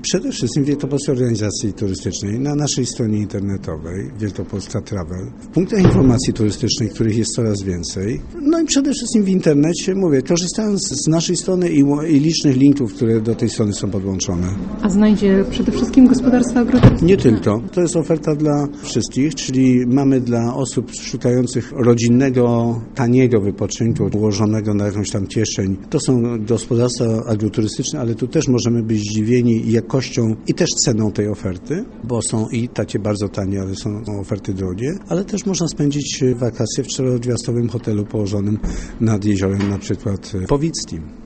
Przede wszystkim w Wielkopolskiej Organizacji Turystycznej, na naszej stronie internetowej Wielkopolska Travel, w punktach informacji turystycznej, których jest coraz więcej, no i przede wszystkim w internecie, mówię, korzystając z naszej strony i licznych linków, które do tej strony są podłączone. A znajdzie przede wszystkim gospodarstwa agroturystyczne? Nie tylko. To jest oferta dla wszystkich, czyli mamy dla osób szukających rodzinnego, taniego wypoczynku, ułożonego na jakąś tam kieszeń. To są gospodarstwa agroturystyczne, ale tu też możemy być zdziwieni jakością i też ceną tej oferty, bo są i takie bardzo tanie, ale są oferty drogie, ale też można spędzić wakacje w 4-gwiazdkowym hotelu położonym nad jeziorem, na przykład Powickim.